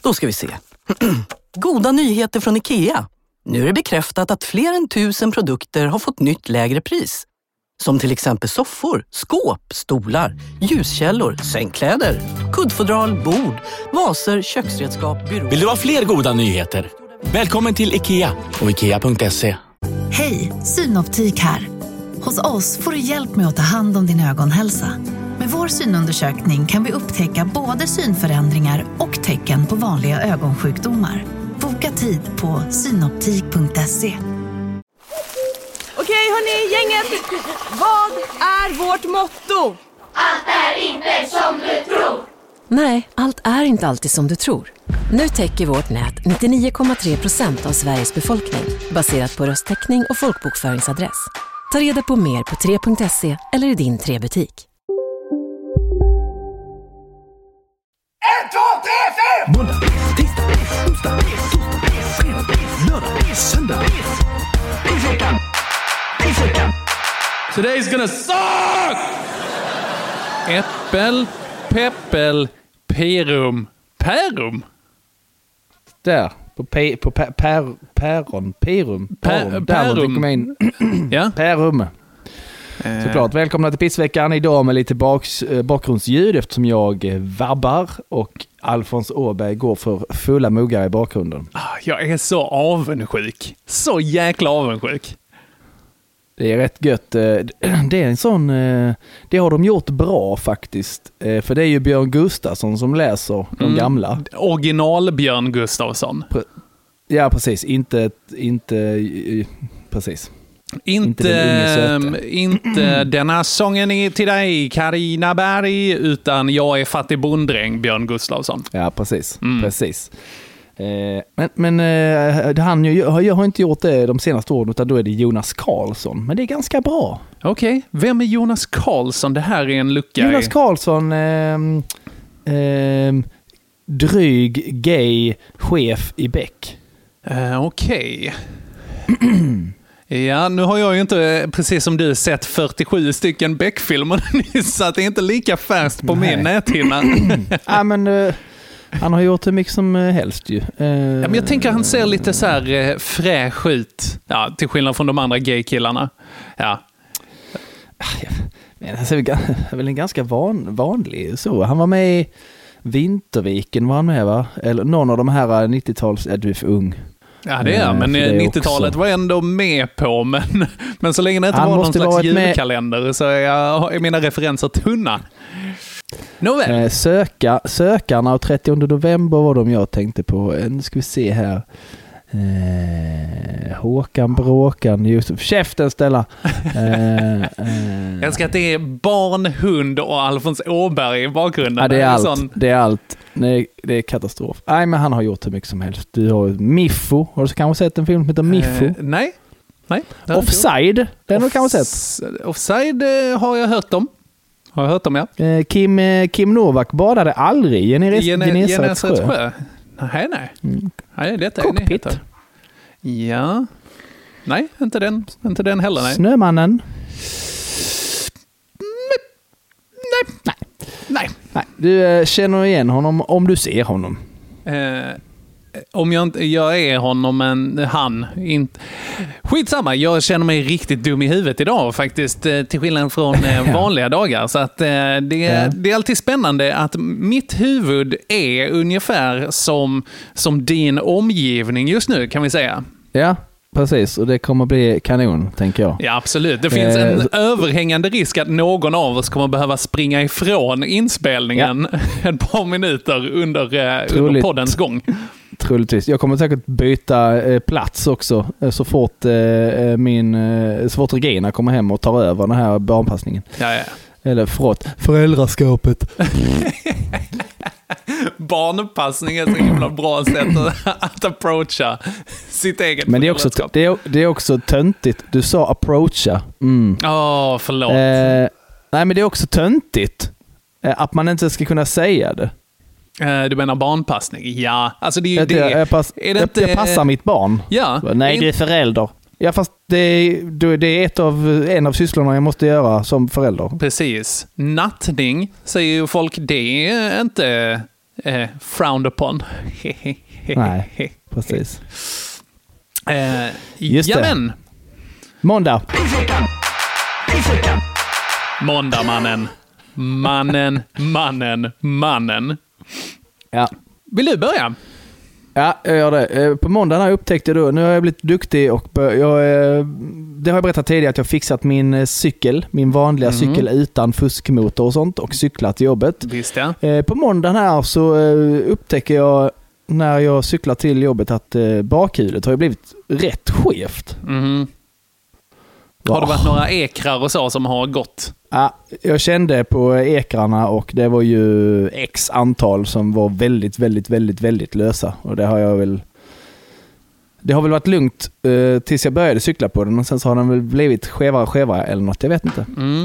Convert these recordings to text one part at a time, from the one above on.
Då ska vi se. Goda nyheter från IKEA. Nu är det bekräftat att fler än 1000 produkter har fått nytt lägre pris. Som till exempel soffor, skåp, stolar, ljuskällor, sängkläder, kuddfodral, bord, vaser, köksredskap, byråer. Vill du ha fler goda nyheter? Välkommen till IKEA och IKEA.se. Hej, Synoptik här. Hos oss får du hjälp med att ta hand om din ögonhälsa. Med vår synundersökning kan vi upptäcka både synförändringar och tecken på vanliga ögonsjukdomar. Boka tid på synoptik.se. Okej hörni, gänget. Vad är vårt motto? Allt är inte som du tror. Nej, allt är inte alltid som du tror. Nu täcker vårt nät 99,3% av Sveriges befolkning baserat på röstteckning och folkbokföringsadress. Ta reda på mer på 3.se eller i din 3-butik. 1, 2, 3, 4! Måndag, tisdag, onsdag, torsdag, fredag, lördag, söndag. Today's gonna suck! Äppel, peppel, perum. Pärum? Där, på päron. Där var det komma in. Ja. Pärum. Såklart, välkomna till Pissveckan idag med lite bakgrundsljud eftersom jag vabbar och Alfons Åberg går för fulla muggar i bakgrunden. Jag är så avundsjuk. Så jäkla avundsjuk. Det är rätt gött. Det är en sån... Det har de gjort bra faktiskt. För det är ju Björn Gustafsson som läser de gamla. Original Björn Gustafsson. Ja, precis. Inte precis. Inte denna sången är till dig, Carina Berg, utan jag är fattig bonddräng, Björn Gustafsson. Ja, precis. Precis. Men jag har inte gjort det de senaste åren, utan då är det Jonas Karlsson. Men det är ganska bra. Okej. Vem är Jonas Karlsson? Det här är en lucka. Jonas Karlsson, dryg, gay, chef i Beck. Okej. Ja, nu har jag ju inte, precis som du, sett 47 stycken Beck-filmer, så att det är inte lika färskt på min näthinna. Ja, men... Han har gjort det mycket som helst ju. Ja, men jag tänker att han ser lite så här fräsch ut. Ja, till skillnad från de andra gay-killarna. Ja. Men han är väl en ganska vanlig så. Han var med i Vinterviken, var han med, va? Eller någon av de här 90-tals... Du är för ung. Ja, det är men 90-talet var ändå med på. Men så länge det inte var någon slags julkalender så är mina referenser tunna. Sökarna och 30 november var de jag tänkte på. Nu ska vi se här. Håkan Bråkan, Josef. Käften ställa. Jag ska att det är barn, hund och Alfons Åberg i bakgrunden. Ja, det är allt. Det är allt. Nej, det är katastrof. Nej, men han har gjort det mycket som helst. Du har Miffo. Har du kanske sett en film som heter Miffo? Nej. Offside. Den har du kanske sett. Offside har jag hört om. Ja. Kim Novak badade aldrig i Genesarets sjö. Nej. Nej, detta Cockpit. Är nyheter. Ja. Nej, inte den heller. Nej. Snömannen. Nej. Du känner igen honom om du ser honom. Om jag är honom, men han inte. Skitsamma, jag känner mig riktigt dum i huvudet idag faktiskt, till skillnad från vanliga dagar. Så att det är alltid spännande att mitt huvud är ungefär som din omgivning just nu, kan vi säga. Ja, precis. Och det kommer bli kanon, tänker jag. Ja, absolut. Det finns en överhängande risk att någon av oss kommer behöva springa ifrån inspelningen ett par minuter under poddens gång. Troligtvis. Jag kommer säkert byta plats också så fort Regina kommer hem och tar över den här barnpassningen. Ja. Eller föräldraskapet. Barnpassning är så himla bra sätt att approacha sitt eget. Men det är också töntigt. Du sa approacha. Förlåt. Nej, men det är också töntigt att man inte ska kunna säga det. Du menar barnpassning? Ja, alltså det är ju jag passar mitt barn. Ja. Nej, det är förälder. Ja, fast det är en av sysslorna jag måste göra som förälder. Precis. Nattning säger ju folk, det är inte frowned upon. Nej, precis. Just jamen. det. Måndag. Måndagmannen. Mannen. Ja. Vill du börja? Ja, jag gör det. På måndagen har jag upptäckt det då. Nu har jag blivit duktig och det har jag berättat tidigare att jag har fixat min cykel. Min vanliga cykel utan fuskmotor och sånt och cyklat till jobbet. Visst ja. På måndagen här så upptäcker jag när jag cyklar till jobbet att bakhjulet har blivit rätt skevt. Har det varit några ekrar och så som har gått? Ja, jag kände på ekrarna och det var ju x antal som var väldigt lösa. Och det har väl varit lugnt tills jag började cykla på den och sen så har den väl blivit skevare eller något, jag vet inte.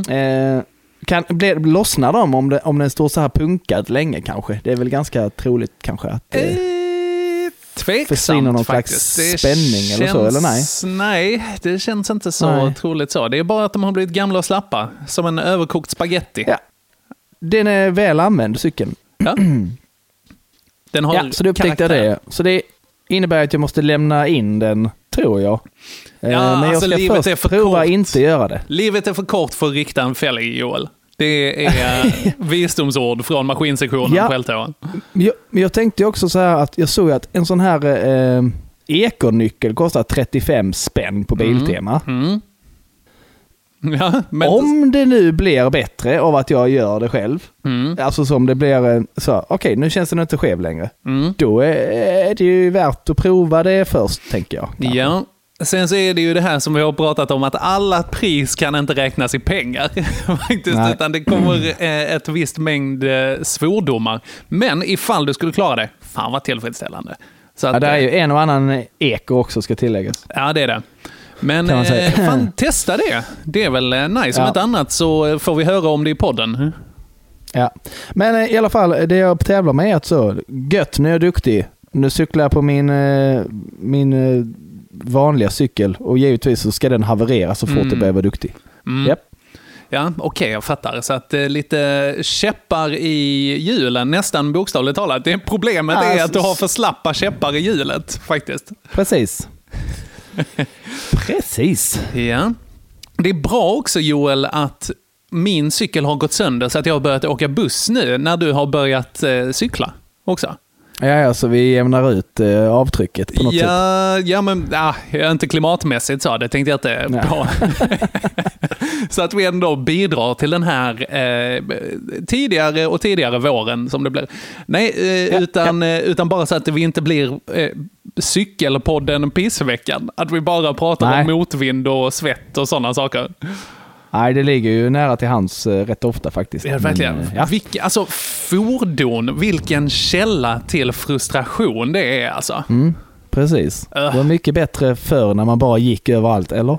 Lossnar de om den står så här punkad länge kanske? Det är väl ganska troligt kanske att försvinner någon slags spänning eller så, eller nej? Nej, det känns inte så troligt så. Det är bara att de har blivit gamla och slappa, som en överkokt spaghetti. Ja. Den är väl använd, cykeln. Ja. Den har så det upptäckte jag det. Så det innebär att jag måste lämna in den, tror jag. Men jag ska först prova inte göra det. Livet är för kort för att rikta en fälg, Joel. Det är visdomsord från maskinsektionen på LTO. Jag tänkte också så här att jag såg att en sån här ekornyckel kostar 35 spänn på Biltema. Ja, men om det nu blir bättre av att jag gör det själv, alltså som det blir så, okej, nu känns den inte skev längre. Då är det ju värt att prova det först, tänker jag. Kanske. Ja. Sen så är det ju det här som vi har pratat om, att alla pris kan inte räknas i pengar faktiskt, utan det kommer ett visst mängd svordomar. Men ifall du skulle klara det, fan vad tillfredsställande. Så att, det är ju en och annan eko också, ska tilläggas. Ja, det är det. Men fan, testa det. Det är väl nice. Om ett annat så får vi höra om det i podden. Ja, men i alla fall, det jag tävlar med är att så gött, nu är jag duktig. Nu cyklar jag på min vanliga cykel och givetvis så ska den haverera så fort jag börjar vara duktig. Yep. Ja, okej, jag fattar. Så att lite käppar i hjulen, nästan bokstavligt talat. Det problemet är att du har för slappa käppar i hjulet, faktiskt. Precis. Precis. Ja. Det är bra också, Joel, att min cykel har gått sönder så att jag har börjat åka buss nu när du har börjat cykla också. Ja, så vi jämnar ut avtrycket på något sätt. Ja, men inte klimatmässigt så, det tänkte jag inte på. Så att vi ändå bidrar till den här tidigare våren som det blir. Nej, utan bara så att vi inte blir cykelpodden pissveckan. Att vi bara pratar om motvind och svett och sådana saker. Nej, det ligger ju nära till hands rätt ofta faktiskt. Ja, verkligen. Alltså, fordon, vilken källa till frustration det är alltså. Precis. Det var mycket bättre förr när man bara gick överallt, eller?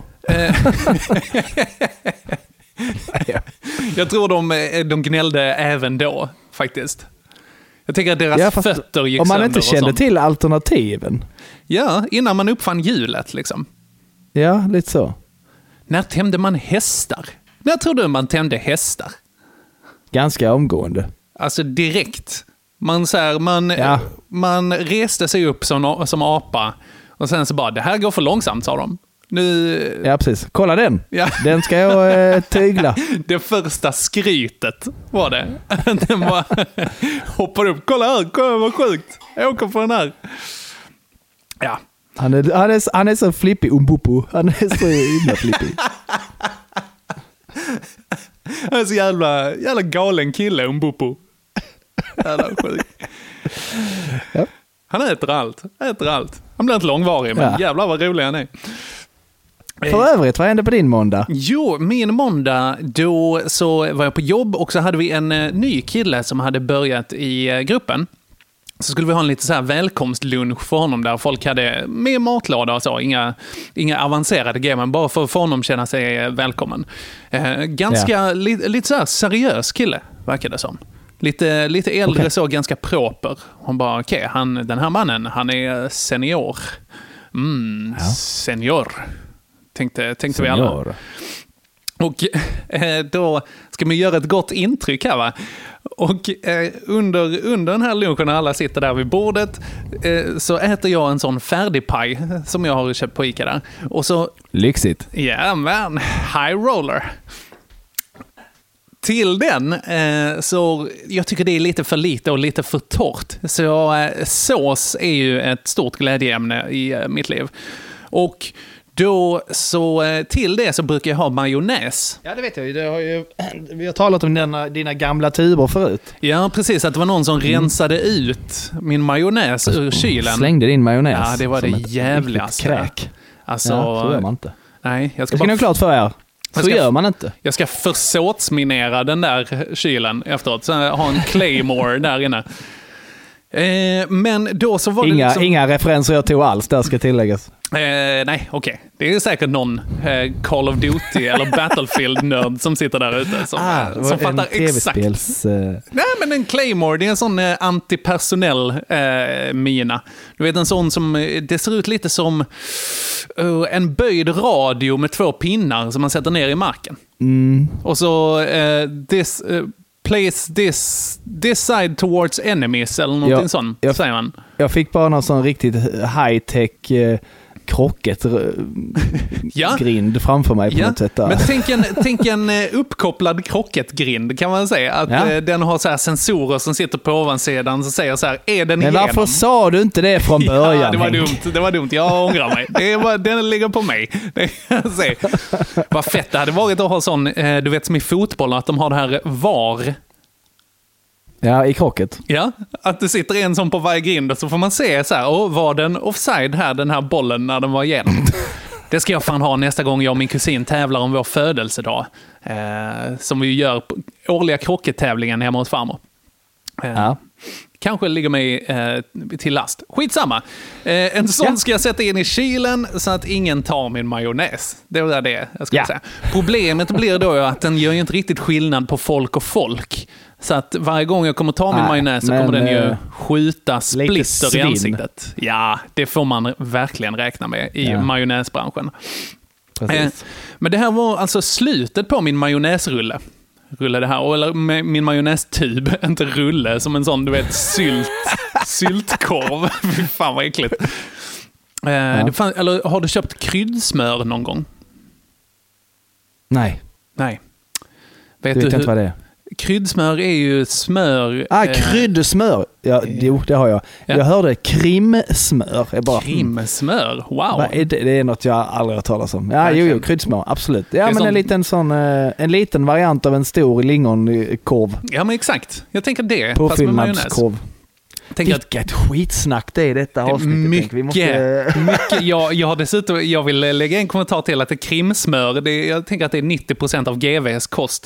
Jag tror de gnällde även då, faktiskt. Jag tänker att deras fötter gick om man sönder inte kände till alternativen. Ja, innan man uppfann hjulet liksom. Ja, lite så. När tämde man hästar? När tror du man tämde hästar? Ganska omgående. Alltså direkt. Man reste sig upp som apa och sen så bara, det här går för långsamt, sa de. Nu... Ja, precis. Kolla den. Ja. Den ska jag tygla. Det första skrytet var det. Den bara hoppar upp. Kolla vad sjukt. Jag åker på den här. Ja. Han är så flippig, Umbupo. Han är så himla flippig. Han är så jävla galen kille, Umbupo. Jävla sjuk. Ja. Han äter allt. Han blir inte långvarig, men jävlar vad rolig han är. För övrigt, vad hände på din måndag? Jo, min måndag, då så var jag på jobb och så hade vi en ny kille som hade börjat i gruppen. Så skulle vi ha en lite så här välkomstlunch för honom där folk hade med matlåda och så. Inga avancerade grejer, men bara för honom känna sig välkommen. Lite så här seriös kille, verkar det som. Lite äldre, så ganska proper. Hon bara, okej, den här mannen, han är senior. Senior. Tänkte vi alla. Och då ska man göra ett gott intryck här, va? Och under den här lunchen när alla sitter där vid bordet så äter jag en sån färdigpaj som jag har köpt på Ica där. Och så... Lyxigt. Ja, men high roller. Till den så jag tycker det är lite för lite och lite för torrt. Så sås är ju ett stort glädjeämne i mitt liv. Och då så till det så brukar jag ha majonnäs. Ja, det vet jag ju. Vi har talat om dina gamla tuber förut. Ja, precis. Att det var någon som rensade ut min majonnäs ur kylen. Slängde din majonnäs. Ja, det var det jävligaste. Kräk. Alltså, så gör man inte. Nej, jag ska bara... nog klart för er. Så gör man inte. Jag ska försåtsminera den där kylen efteråt. Så jag har en Claymore där inne. Men då så var det inga referenser jag tog alls, där ska tilläggas. Nej, okej. Det är säkert någon Call of Duty eller Battlefield-nörd som sitter där ute som fattar exakt. Nej, men en Claymore, det är en sån antipersonell mina. Du vet, en sån som, det ser ut lite som en böjd radio med 2 pinnar som man sätter ner i marken. Och så place this side towards enemies eller någonting sånt, säger man. Jag fick bara någon sån riktigt high-tech krocketgrind framför mig på något sätt. Där. Men tänk en uppkopplad krocketgrind kan man säga. Att den har så här sensorer som sitter på ovansidan som säger så här, är den igenom? Men varför sa du inte det från början? Ja, det var dumt. Jag ångrar mig. Den ligger på mig. Vad fett det hade varit att ha sån, du vet som i fotboll, att de har det här VAR. Ja, i krocket. Ja, att det sitter en som på varje grind och så får man se så här, var den offside här, den här bollen när den var igenom. Det ska jag fan ha nästa gång jag och min kusin tävlar om vår födelsedag. Som vi gör på årliga krockettävlingen hemma hos farmor. Kanske ligger mig till last. Skitsamma. En sån ska jag sätta in i kylen så att ingen tar min majonnäs. Det var det jag skulle säga. Problemet blir då att den gör ju inte riktigt skillnad på folk och folk. Så att varje gång jag kommer ta min majonnäs så kommer den ju skjuta splitter i ansiktet. Ja, det får man verkligen räkna med i majonnäsbranschen. Men det här var alltså slutet på min majonnäsrulle. Det här, eller min majonnästub, inte rulle, som en sån, du vet, syltkorv. Fy fan vad äckligt. Eller har du köpt kryddsmör någon gång? Nej. Vet du inte vad det är? Kryddsmör är ju smör. Kryddsmör. Ja, jo, det har jag. Ja. Jag hörde krimsmör. Krimsmör? Wow. Det är något jag aldrig har talat om. Ja, jo, kryddsmör, absolut. Ja, men en liten variant av en stor lingonkorv. Ja, men exakt. Jag tänker det. Påfyllnadskorv. Vilket skitsnack det är detta avsnittet. Mycket. Jag har dessutom, jag vill lägga en kommentar till att det är krimsmör. Jag tänker att det är 90% av GVs kost.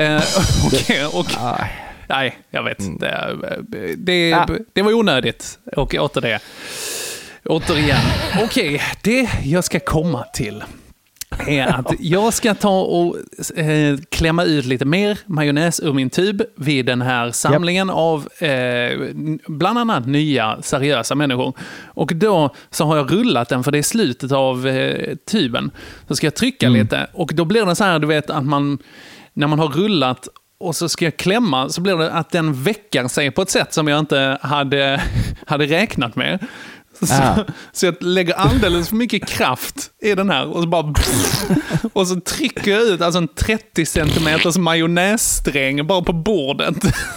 Nej, jag vet. Det var onödigt. Och återigen. Okej, det jag ska komma till är att jag ska ta och klämma ut lite mer majonnäs ur min tub vid den här samlingen av bland annat nya seriösa människor. Och då så har jag rullat den, för det är slutet av tuben. Så ska jag trycka lite och då blir det så här, du vet, att man när man har rullat och så ska jag klämma, så blir det att den väckar sig på ett sätt som jag inte hade räknat med. Så jag lägger alldeles för mycket kraft i den här och så bara och så trycker jag ut alltså en 30 centimeters majonnässträng bara på bordet.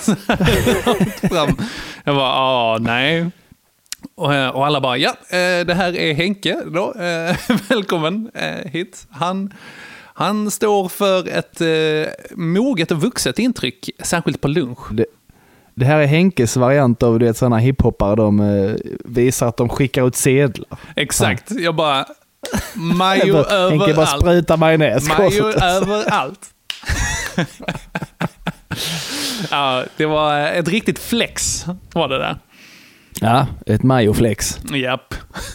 Jag bara, nej. Och alla bara, det här är Henke då. Välkommen hit. Han står för ett moget och vuxet intryck, särskilt på lunch. Det här är Henkes variant av sådana hiphoppare, de visar att de skickar ut sedlar. Exakt, jag bara majo överallt. Henke bara sprutar majonnäs. Majo överallt. Ja, det var ett riktigt flex var det där. Ja, ett majoflex. Japp.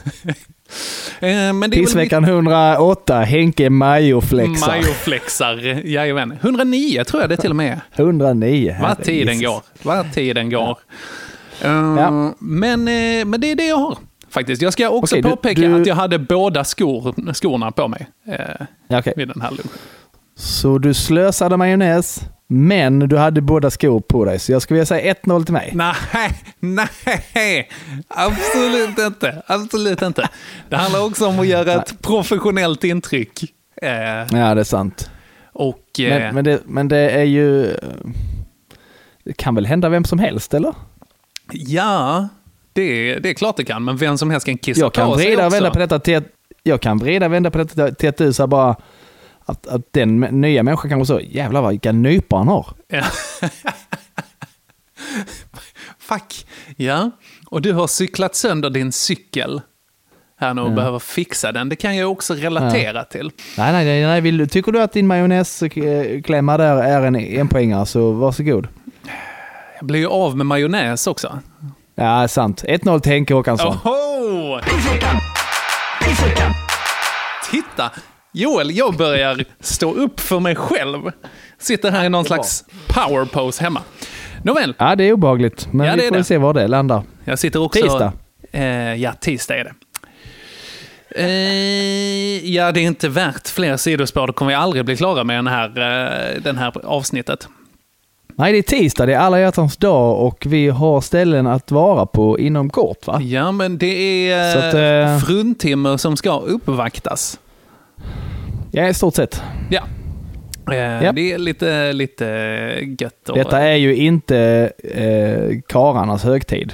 Pissveckan 108, Henke majoflexar. Majoflexar, jajamän. 109 tror jag det till och med. 109. Vad tiden går. Men det är det jag har faktiskt. Jag ska också påpeka att jag hade båda skorna på mig vid den här lunchen. Så du slösade majonnäs, Men du hade båda skor på dig, så jag skulle vilja säga 1-0 till mig. Nej, absolut inte. Absolut inte. Det handlar också om att göra ett professionellt intryck. Ja, det är sant. Och, men det är ju... Det kan väl hända vem som helst, eller? Ja, det är klart det kan, men vem som helst kan kissa jag kan på sig också. Jag kan vrida och vända på detta till att du sa bara att den nya människan kan vara så, jävlar vad vilka nypor han har. Ja. Fuck. Ja, och du har cyklat sönder din cykel här nu och behöver fixa den. Det kan jag också relatera till. Nej. Tycker du att din majonnäsklämma där är en poängare, så varsågod. Jag blir ju av med majonnäs också. Ja, sant. 1-0 till Henke Håkansson. Oho! Titta! Joel, jag börjar stå upp för mig själv. Sitter här i någon slags power pose hemma. Nåväl. Ja, det är obehagligt. Men vi får se var det landar. Jag sitter också... Tisdag. Tisdag är det. Ja, det är inte värt fler sidospår. Då kommer vi aldrig bli klara med den här avsnittet. Nej, det är tisdag. Det är alla hjärtans dag och vi har ställen att vara på inom kort, va? Ja, men det är fruntimmer som ska uppvaktas. Ja, i stort sett. Ja. Det är lite gött. Detta är ju inte kararnas högtid.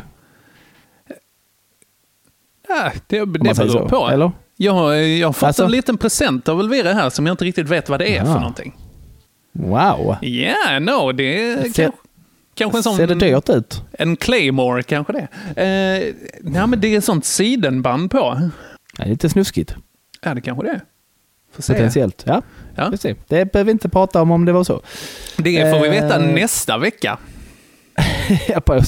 Ja, det beror på. Eller? Jag har fått en liten present av Elvira här som jag inte riktigt vet vad det är för någonting. Wow. Ja, det är kanske en sån... Ser det dyrt ut? En Claymore kanske det. Nej, men det är sånt sidenband på. Ja, lite snuskigt. Ja, det kanske det är. Potentiellt, ja. Det behöver vi inte prata om det var så. Det får vi veta nästa vecka. Jag bara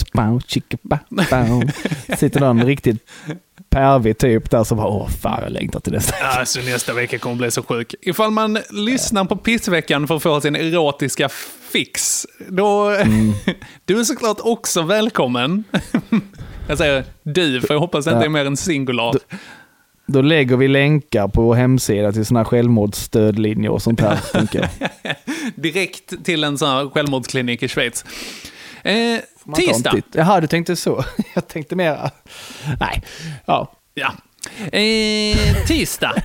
sitter någon riktigt pervig typ där som bara, fan jag längtar till nästa vecka. Alltså nästa vecka kommer bli så sjuk. Ifall man lyssnar på pissveckan för att få sin erotiska fix, då du är såklart också välkommen. Jag säger du, för jag hoppas det inte är mer än singular. Då lägger vi länkar på vår hemsida till såna här självmordsstödlinjer och sånt här, tänker jag. Direkt till en sån här självmordsklinik i Schweiz. Tisdag. Jaha, du tänkte så. Jag tänkte mer... Nej. Ja. Tisdag.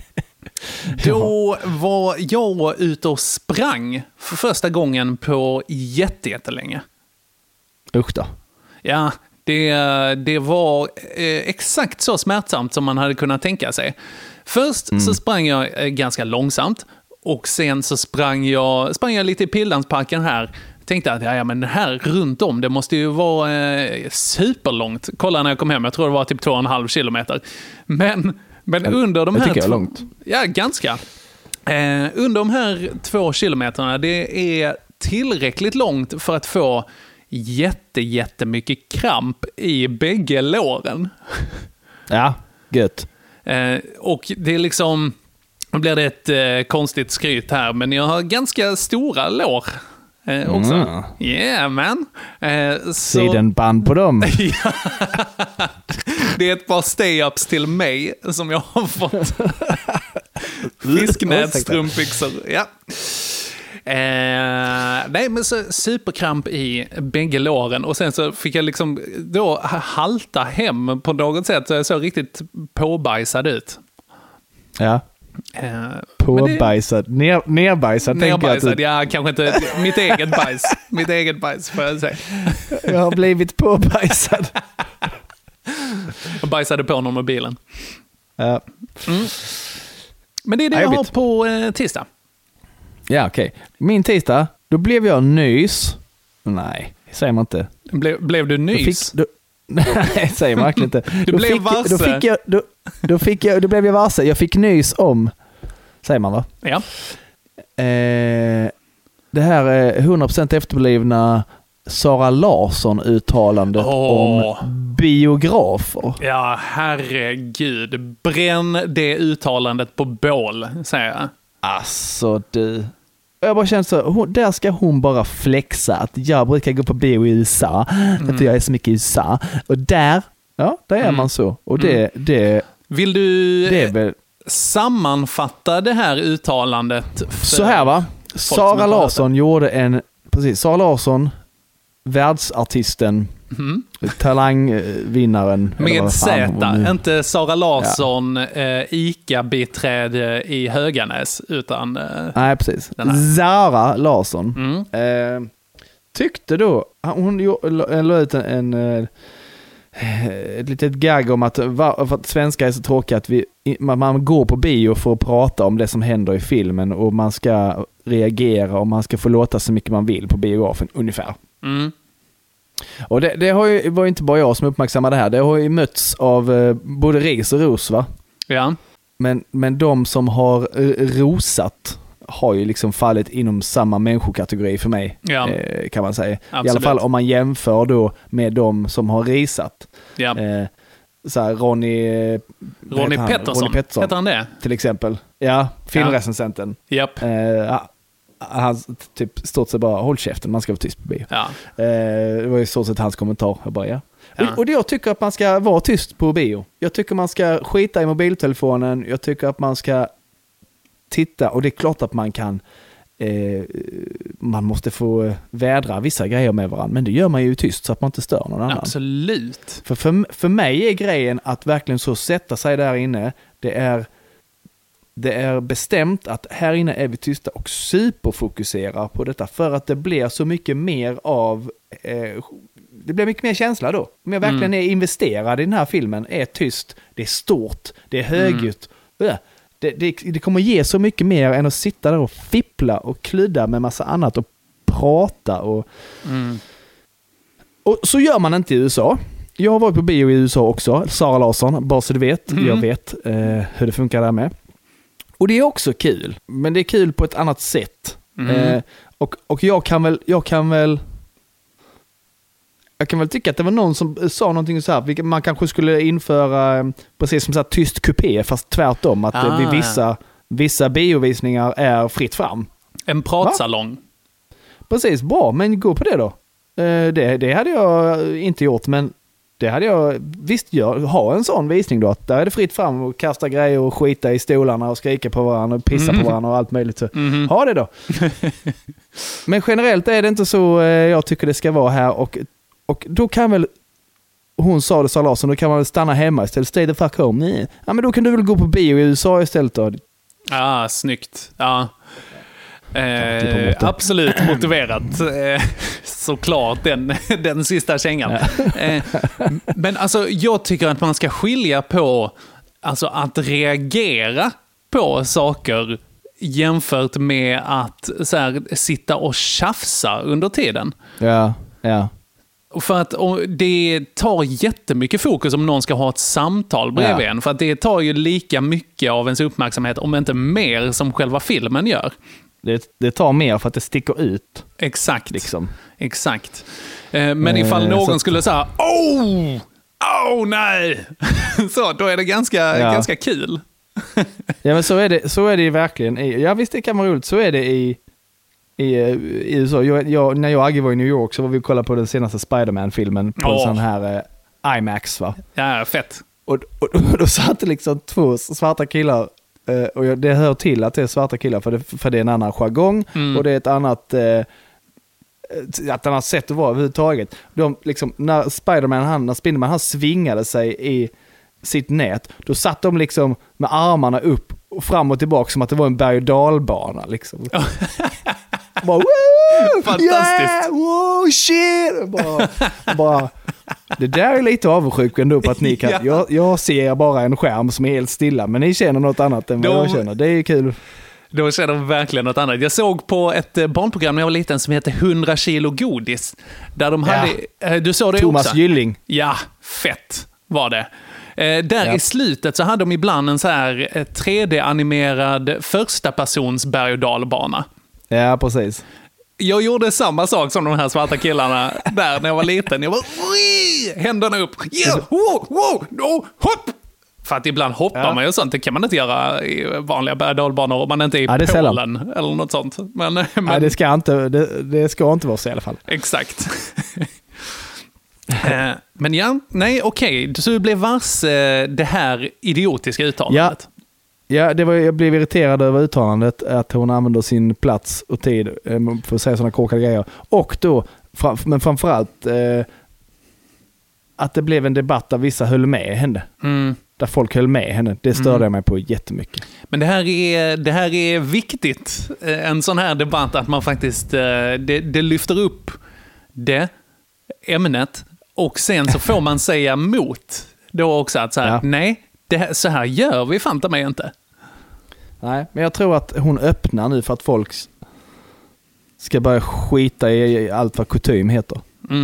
Då var jag ute och sprang för första gången på jättelänge. Usch då. Ja, det var exakt så smärtsamt som man hade kunnat tänka sig. Först så sprang jag ganska långsamt och sen så sprang jag lite i Pildansparken här. Tänkte att men det här runt om, det måste ju vara superlångt. Kolla när jag kom hem, jag tror det var typ 2,5 kilometer. Men under de här... Jag tycker det är långt. Ja, ganska. Under de här 2 kilometerna, det är tillräckligt långt för att få jättemycket kramp i bägge låren. Ja, gött. Och det är liksom... Nu blir det ett konstigt skryt här, men jag har ganska stora lår. Också. Yeah, man. Sidenband på dem. Det är ett par stay-ups till mig som jag har fått. Fisknätstrumpbyxor. Ja. Nej, men så superkramp i bägge låren. Och sen så fick jag liksom då halta hem på något sätt. Så jag såg riktigt påbajsad ut. Ja. Påbajsad, nerbajsad. Nerbajsad, ja, kanske inte mitt eget bajs får jag säga. Jag har blivit påbajsad. Jag bajsade på någon med bilen. Ja. Men det är det jag har på tisdag. Ja, okej. Min tisdag, då blev jag nys. Nej, säger man inte. Blev du nys? Nej, säger man verkligen inte. Du blev varse. Då blev jag varse. Jag fick nys om, säger man va? Ja. Det här är 100% efterblivna Sara Larsson-uttalandet om biografer. Ja, herregud. Bränn det uttalandet på bål, säger jag. Alltså du... Jag bara känner så, där ska hon bara flexa att jag brukar gå på bio i USA, att jag är så mycket i USA. Och där är man så. Och det vill du det är väl... sammanfatta det här uttalandet? Så här va? Sara Larsson gjorde Sara Larsson, världsartisten, talangvinnaren. Med Z, inte Sara Larsson, ICA-biträde i Höganäs, utan... Nej, precis. Sara Larsson. Tyckte då, hon la ut ett litet gag om för att svenska är så tråkigt att man går på bio för att prata om det som händer i filmen och man ska reagera och man ska få låta så mycket man vill på biografen, ungefär. Och det var ju inte bara jag som uppmärksammade det här. Det har ju mötts av både ris och ros, va? Ja. Men de som har rosat har ju liksom fallit inom samma människokategori för mig, kan man säga. Absolut. I alla fall om man jämför då med de som har risat. Ja. Så här, Ronny Pettersson. Heter han det? Till exempel. Ja, filmrecensenten. Japp. Han typ stort sig bara, håll käften, man ska vara tyst på bio. Ja. Det var ju så sett hans kommentar. Jag bara, Och jag tycker att man ska vara tyst på bio. Jag tycker man ska skita i mobiltelefonen. Jag tycker att man ska titta, och det är klart att man kan man måste få vädra vissa grejer med varandra, men det gör man ju tyst så att man inte stör någon annan. Absolut. För mig är grejen att verkligen så sätta sig där inne, det är bestämt att här inne är vi tysta och superfokusera på detta, för att det blir så mycket mer av det blir mycket mer känsla då. Om jag verkligen är investerad i den här filmen, är tyst, det är stort, det är högljutt. Det kommer ge så mycket mer än att sitta där och fippla och klydda med massa annat och prata. Och så gör man inte i USA. Jag har varit på bio i USA också. Sara Larsson, bara så du vet. Jag vet hur det funkar där med. Och det är också kul. Men det är kul på ett annat sätt. Och jag kan väl tycka att det var någon som sa någonting så här, vilket man kanske skulle införa precis som så här tyst kupé, fast tvärtom, att vid vissa biovisningar är fritt fram. En pratsalong. Precis, bra, men gå på det då. Det hade jag inte gjort, men det hade jag visst ha en sån visning då, att där är det fritt fram och kasta grejer och skita i stolarna och skrika på varandra och pissa på varandra och allt möjligt. Så ha det då. Men generellt är det inte så jag tycker det ska vara här, och då kan väl hon sa det, Sara Larsson, då kan man väl stanna hemma istället. Stay the fuck home. Nej. Ja, men då kan du väl gå på bio i USA istället då. Snyggt. Ja. Absolut motiverat. Såklart den sista kängan. Men alltså, jag tycker att man ska skilja på alltså att reagera på saker jämfört med att så här, sitta och tjafsa under tiden. Ja. För att det tar jättemycket fokus om någon ska ha ett samtal bredvid en. För att det tar ju lika mycket av ens uppmärksamhet, om inte mer, som själva filmen gör. Det tar mer för att det sticker ut. Exakt. Liksom. Exakt. Men ifall någon skulle säga nej! Så, då är det ganska kul. Ja, men så är det verkligen. Ja, visst, det kan vara roligt. Så är det i USA. När jag och Agge var i New York så var vi och kollade på den senaste Spider-Man-filmen på en sån här IMAX, va? Ja, fett. Och då satt det liksom två svarta killar, och det hör till att det är svarta killar för det är en annan jargong och det är ett annat sätt att vara överhuvudtaget. De liksom, när Spindelman han svingade sig i sitt nät, då satt de liksom med armarna upp och fram och tillbaka som att det var en berg- och dalbana liksom. Bara, woo! Fantastiskt. Yeah! Wow, shit! Bara, det där är lite avundsjuk ändå på att ni kan... Jag ser bara en skärm som är helt stilla, men ni känner något annat än vad jag känner. Det är kul. Då känner de verkligen något annat. Jag såg på ett barnprogram när jag var liten som heter 100 kilo godis. Där de hade... Du såg det Thomas också? Gylling. Ja, fett var det. Där i slutet så hade de ibland en så här 3D-animerad första persons berg- och dalbana. Ja, precis. Jag gjorde samma sak som de här svarta killarna där när jag var liten. Jag bara, händerna upp. Yeah, wow, hopp! För att ibland hoppar man ju och sånt. Det kan man inte göra i vanliga berg- och dalbanor om man inte är i Polen sällan. eller något sånt. Men det ska inte vara så i alla fall. Exakt. Men okej. Så du blev varse det här idiotiska uttalandet. Ja, jag blev irriterad över uttalandet att hon använder sin plats och tid för att säga sådana korkade grejer. Och då, men framförallt att det blev en debatt där vissa höll med henne. Där folk höll med henne. Det störde jag mig på jättemycket. Men det här är viktigt. En sån här debatt att man faktiskt det lyfter upp det ämnet och sen så får man säga emot då också att så här, nej, så här gör vi fan mig inte. Nej, men jag tror att hon öppnar nu för att folk ska börja skita i allt vad kutym heter.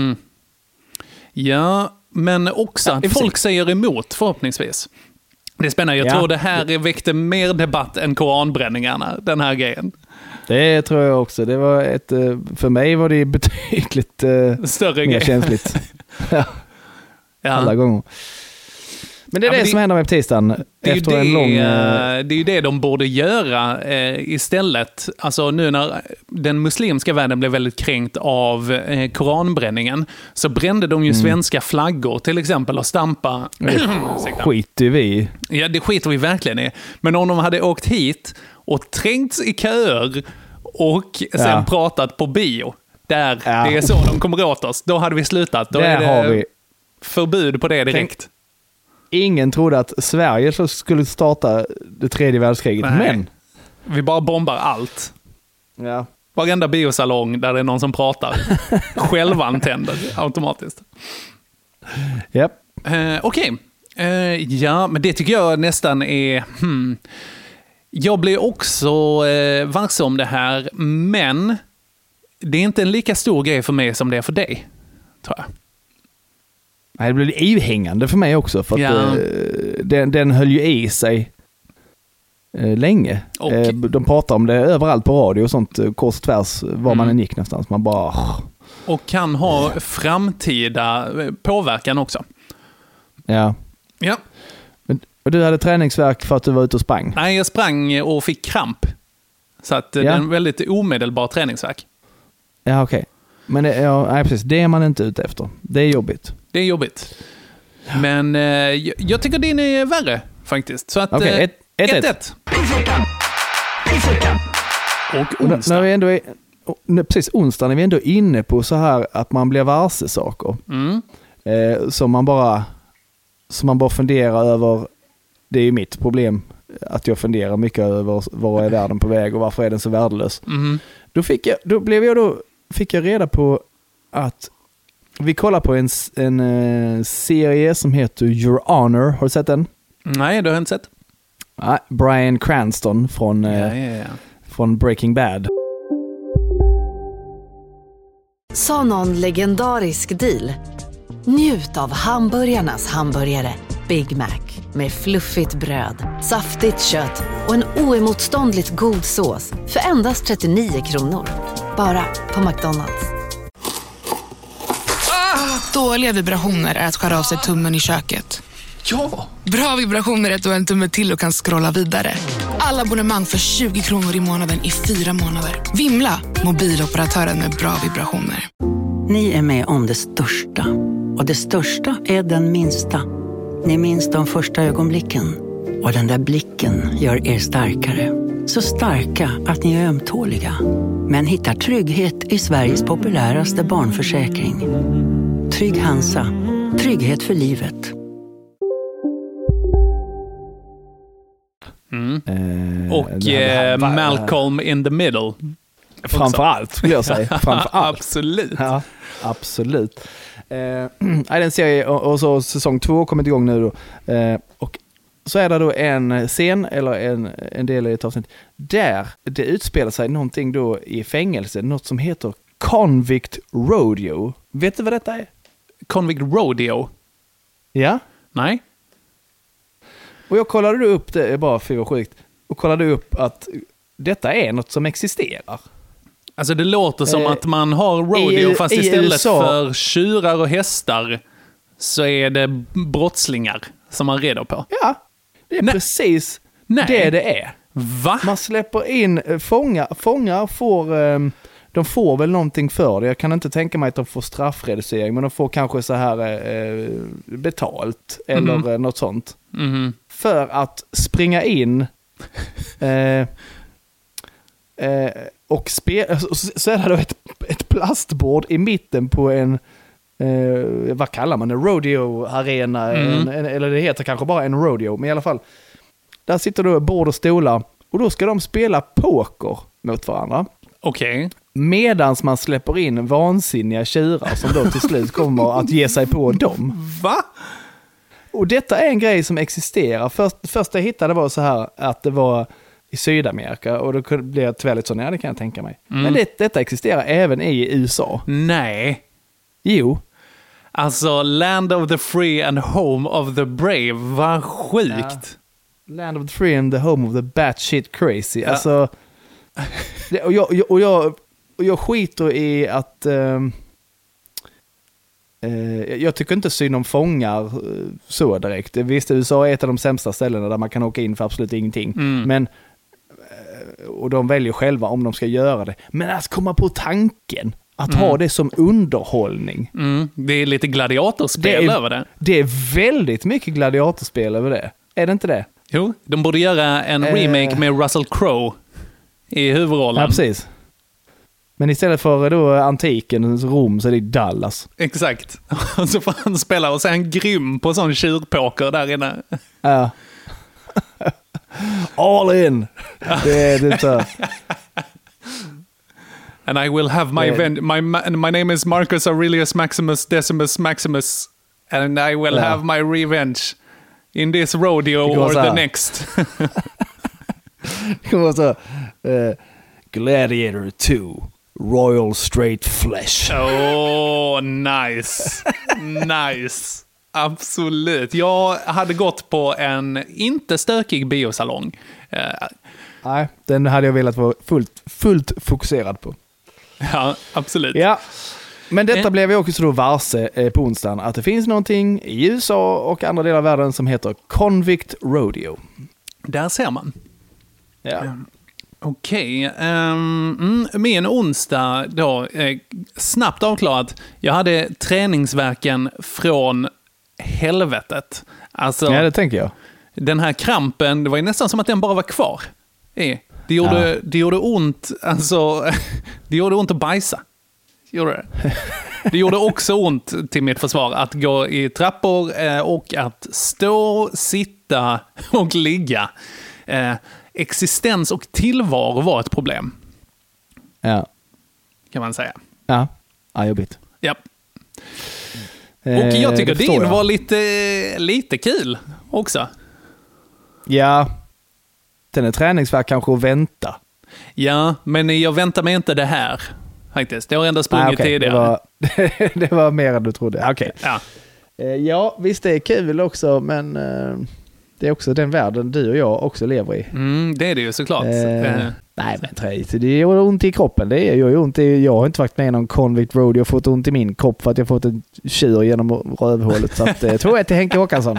Ja, men också att folk säger emot förhoppningsvis. Det är spännande. Jag tror det här väckte mer debatt än koranbränningarna, den här grejen. Det tror jag också. Det var för mig var det betydligt större mer känsligt. Alla gånger. Men det är det som händer med tisdagen. Det är ju det de borde göra istället. Alltså nu när den muslimska världen blev väldigt kränkt av koranbränningen så brände de ju svenska flaggor till exempel och stampa. Skiter vi. Ja, det skiter vi verkligen i. Men om de hade åkt hit och trängts i köer och sen pratat på bio. Det är så de kommer åt oss. Då hade vi slutat. Då är det förbud på det direkt. Ingen trodde att Sverige skulle starta det tredje världskriget. Nej. Men vi bara bombar allt. Ja. Varenda biosalong där det är någon som pratar. Självantänder automatiskt. Japp. Okej. Ja, men det tycker jag nästan är... Jag blir också varse om det här, men det är inte en lika stor grej för mig som det är för dig, tror jag. Nej, det blev ihängande för mig också, för att den höll ju i sig länge. De pratar om det överallt på radio och sånt, kors tvärs, var man än gick någonstans. Man bara... Och kan ha framtida påverkan också. Ja. Och du hade träningsvärk för att du var ute och sprang? Nej, jag sprang och fick kramp. Så att det är en väldigt omedelbar träningsvärk. Ja, okej. Men nej, precis, det är man inte ute efter. Det är jobbigt. Det är jobbigt. Men jag tycker din är värre faktiskt. Så att 1-1. Och onsdag. När vi ändå är, precis, onsdag när vi ändå är inne på så här att man blir varse saker. Som man bara funderar över. Det är ju mitt problem att jag funderar mycket över var är världen på väg och varför är den så värdelös. Då fick jag reda på att vi kollar på en serie som heter Your Honor. Har du sett den? Nej, det har jag inte sett. Bryan Cranston från Breaking Bad. Sa någon legendarisk deal? Njut av hamburgarnas hamburgare Big Mac med fluffigt bröd, saftigt kött och en oemotståndligt god sås för endast 39 kronor. Bara på McDonald's. Dåliga vibrationer är att skära av sig tummen i köket. Ja! Bra vibrationer är att du har en tumme till och kan scrolla vidare. Alla abonnemang för 20 kronor i månaden i 4 månader. Vimla! Mobiloperatören med bra vibrationer. Ni är med om det största. Och det största är den minsta. Ni minns de första ögonblicken. Och den där blicken gör er starkare. Så starka att ni är ömtåliga. Men hittar trygghet i Sveriges populäraste barnförsäkring. Trygg Hansa. Trygghet för livet. Och Malcolm in the middle. Framförallt skulle jag säga. Framförallt. Absolut. Ja, absolut. Den serie, och så säsong 2 kommer igång nu då. Och så är det då en scen eller en del i ett avsnitt där det utspelar sig någonting då i fängelse, något som heter Convict Rodeo. Vet du vad detta är? Convict Rodeo? Ja. Nej. Och jag kollade upp det, bara för att sjukt, och kollade upp att detta är något som existerar. Alltså det låter som att man har rodeo fast istället USA, för tjurar och hästar så är det brottslingar som man reder på. Ja, det är precis det är. Va? Man släpper in fångar de får väl någonting för det. Jag kan inte tänka mig att de får straffreducering, men de får kanske så här betalt eller något sånt. För att springa in Och så är det då ett plastbord i mitten på en vad kallar man det? Rodeo-arena. Eller det heter kanske bara en rodeo. Men i alla fall, där sitter då bord och stolar. Och då ska de spela poker mot varandra. Okej. Medans man släpper in vansinniga tjurar som då till slut kommer att ge sig på dem. Va? Och detta är en grej som existerar. Först jag hittade var så här att det var i Sydamerika. Och då blev jag tyvärr lite så, ja det kan jag tänka mig. Men detta existerar även i USA. Nej. Jo. Alltså, land of the free and home of the brave. Vad sjukt. Ja. Land of the free and the home of the batshit crazy. Ja. Alltså, jag skiter i att... jag tycker inte synd om fångar så direkt. Visst, USA är ett av de sämsta ställena där man kan åka in för absolut ingenting. Men, och de väljer själva om de ska göra det. Men att komma på tanken att ha det som underhållning. Det är lite gladiatorspel över det. Det är väldigt mycket gladiatorspel över det. Är det inte det? Jo, de borde göra en remake med Russell Crowe i huvudrollen. Ja, precis. Men istället för då antikens Rom så är det Dallas. Exakt. Och så får han spela och så är han grym på sån tjurpoker där inne. Ja. All in. Det är så. And I will have my name is Marcus Aurelius Maximus Decimus Maximus and I will have my revenge in this rodeo or the next. Det kommer så Gladiator 2 Royal Straight Flesh. Oh, nice. Nice. Absolut. Jag hade gått på en inte stökig biosalong. Nej, den hade jag velat vara fullt fokuserad på. Ja, absolut. Ja. Men detta blev jag också då varse på onsdagen att det finns någonting i USA och andra delar av världen som heter Convict Rodeo. Där ser man. Ja. Okej. Min onsdag då, snabbt avklarat. Jag hade träningsverken från helvetet. Alltså, ja, det tänker jag. Den här krampen, det var ju nästan som att den bara var kvar. Det gjorde ont, alltså, det gjorde ont att bajsa. Det gjorde också ont till mitt försvar att gå i trappor och att stå, sitta och ligga. Existens och tillvaro var ett problem. Ja. Kan man säga. Ja, jobbigt. Ja. Och jag tycker din var lite kul också. Ja. Den är träningsverk kanske att vänta. Ja, men jag väntar mig inte det här. Faktiskt. Det har ändå sprungit tidigare. Det var mer än du trodde. Okej. Ja. Ja, visst det är kul också, men det är också den världen du och jag också lever i. Det är det ju såklart. Nej, men det gör ont i kroppen. Det gör ju ont jag har inte varit med i någon Convict Road. Jag har fått ont i min kropp för att jag fått en tjur genom rövhålet. Så att, jag tror att det är Henke Håkansson.